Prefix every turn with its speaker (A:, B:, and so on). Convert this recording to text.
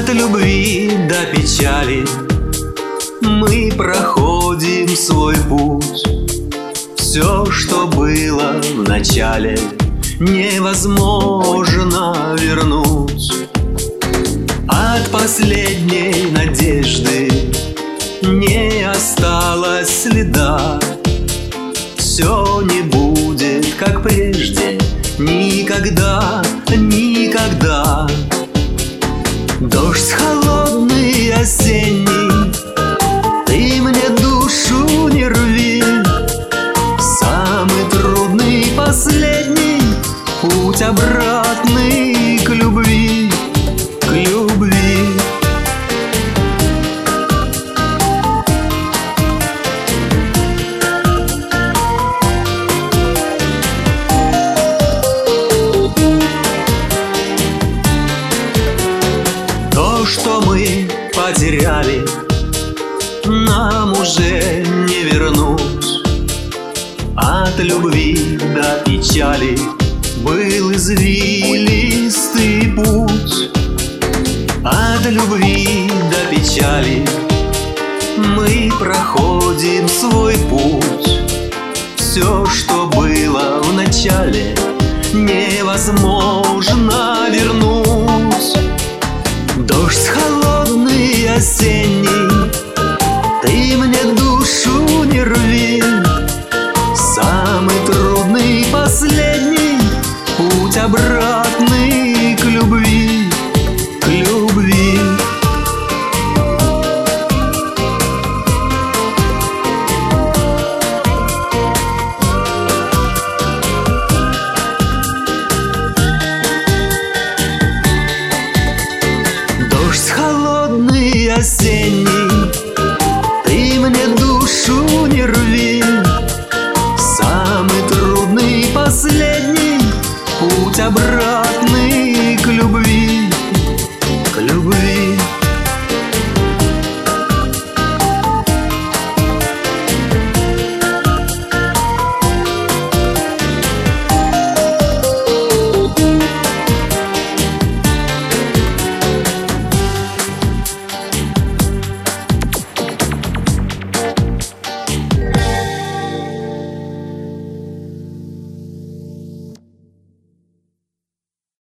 A: От любви до печали мы проходим свой путь. Все, что было в начале, невозможно вернуть. От последней надежды не осталось следа. Все не будет, как прежде, никогда, никогда. Дождь холодный осенний, ты мне душу не рви. Самый трудный последний путь обратный к любви, к любви. То, что мы потеряли, нам уже не вернуть. От любви до печали был извилистый путь. От любви до печали мы проходим свой путь. Все, что было в начале, невозможно вернуть. Дождь холодный осенний, ты мне душу не рви. Самый трудный последний путь обратный к любви, к любви. Дождь холодный осенний, ты мне душу не рви. Самый трудный последний путь обратный к любви, к любви.